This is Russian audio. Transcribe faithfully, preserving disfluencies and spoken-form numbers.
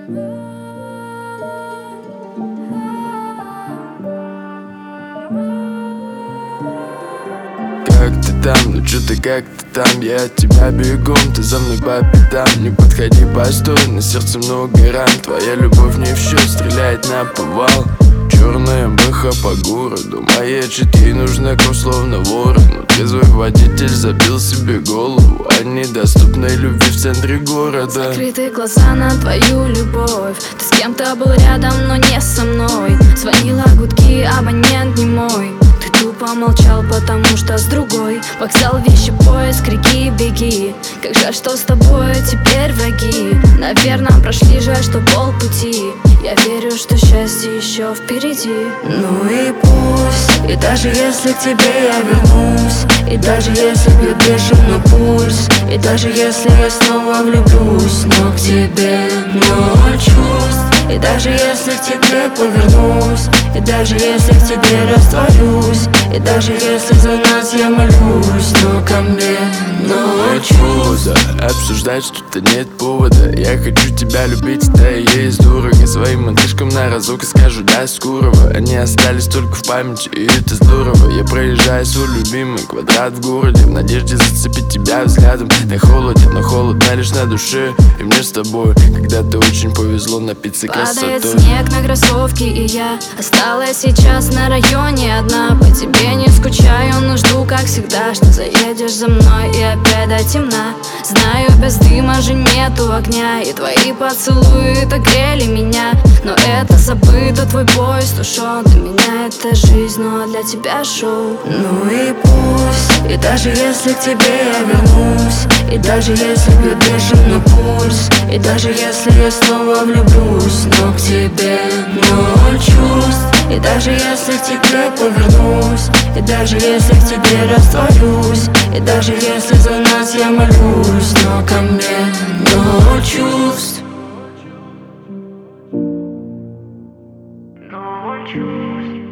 Как ты там, ну чё ты, как ты там? Я от тебя бегом, ты за мной по пятам. Не подходи, постой, на сердце много ран. Твоя любовь не в счет, стреляет на повал. Черная бэха по городу, маячит, ей нужна кровь, словно ворон. Но трезвый водитель забил себе голову о недоступной любви в центре города. Закрытые глаза на твою любовь. Ты с кем-то был рядом, но не со мной. Звонила гудки, абонент не мой. Ты тупо молчал, потому что с другой. Вокзал, вещи, поиск, крики, беги. Как жаль, что с тобой теперь враги. Наверное, прошли, жаль, что полпути. Я верю, что счастье еще впереди. Ну и пусть, и даже если к тебе я вернусь, и даже если бьет бешеный пульс, и даже если я снова влюблюсь, но к тебе ноль чувств. И даже если к тебе повернусь, и даже если к тебе растворюсь, и даже если за нас я молюсь, но ко мне ноль чувств. Обсуждать что-то нет повода. Я хочу тебя любить, да и есть дорого. Своим мальчишкам на разок и скажу да скорого. Они остались только в памяти, и это здорово. Я проезжаю свой любимый квадрат в городе, в надежде зацепить тебя взглядом. Да холоден, но холодно лишь на душе. И мне с тобой, когда ты очень повезло напиться красотой. Падает снег на кроссовки, и я осталась сейчас на районе одна. По тебе не скучаю, но жду, как всегда, что заедешь за мной и опять до темна. Знаю, без дыма же нету огня, и твои поцелуи так грели меня. Но это забыто, твой поезд ушел. Для меня это жизнь, но для тебя шоу. Ну и пусть, и даже если к тебе я вернусь, и даже если бьет бешеный пульс, и даже если я снова влюблюсь, но к тебе ноль чувств. И даже если к тебе повернусь, и даже если к тебе растворюсь, и даже если за нас я молюсь, но ко мне ноль чувств. Ноль чувств.